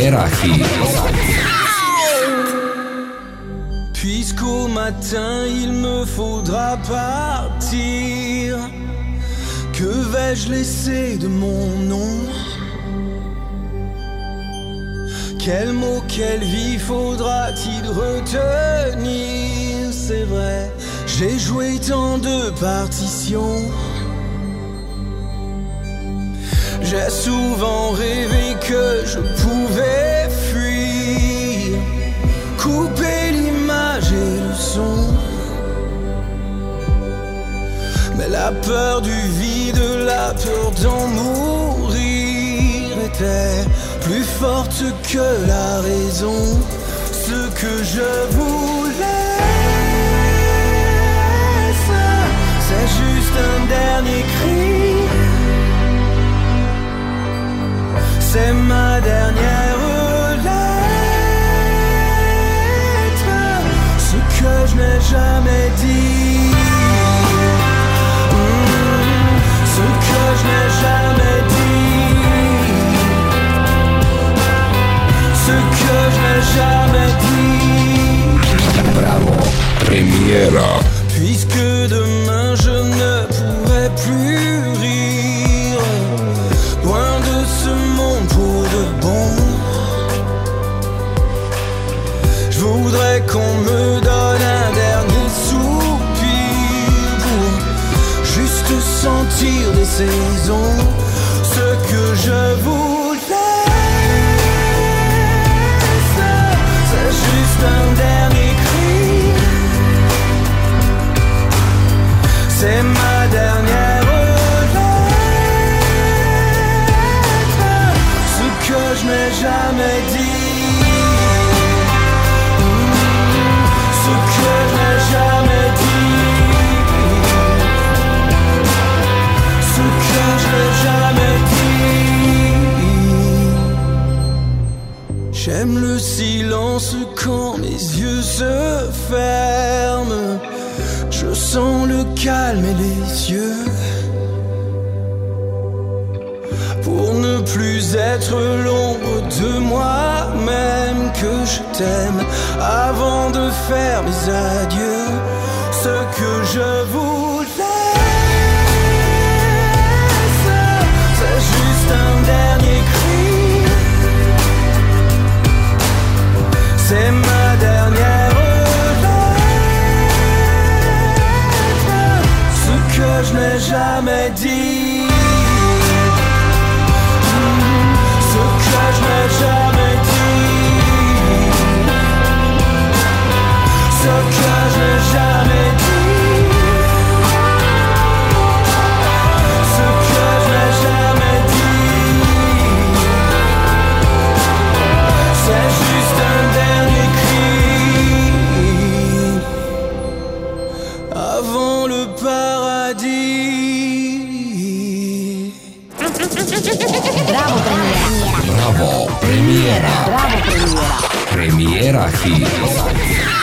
Premiera Hit. Puisqu'au matin il me faudra partir, que vais-je laisser de mon nom? Quel mot, quelle vie faudra-t-il retenir? C'est vrai, j'ai joué tant de partitions. J'ai souvent rêvé que je pouvais fuir, couper l'image et le son. Mais la peur du vide, la peur d'en mourir était plus forte que la raison. Ce que je voulais, c'est juste un dernier cri. C'est ma dernière lettre, ce que je n'ai jamais dit, ce que je n'ai jamais dit, ce que je n'ai jamais dit. Bravo, Premiera. Puisque demain je ne pourrai plus rire, loin de ce monde pour de bon, je voudrais qu'on me donne un dernier soupir pour juste sentir les saisons. Ce que je voulais, c'est juste un dernier cri. C'est ma dernière lettre, ce que je n'ai jamais dit, ce que je n'ai jamais dit, ce que je n'ai jamais dit. J'aime le silence quand mes yeux se ferment. Je sens le calme et les cieux, pour ne plus être l'ombre de moi-même. Que je t'aime avant de faire mes adieux. Ce que je voulais, c'est juste un dernier cri. C'est ma dernière que je n'ai jamais dit, ce que je n'ai jamais dit, ce que je n'ai jamais dit, ce que je n'ai jamais dit, c'est juste un dernier cri avant le paradis. Bravo Premiera. Bravo, Premiera. Bravo Premiera. Premiera Hit.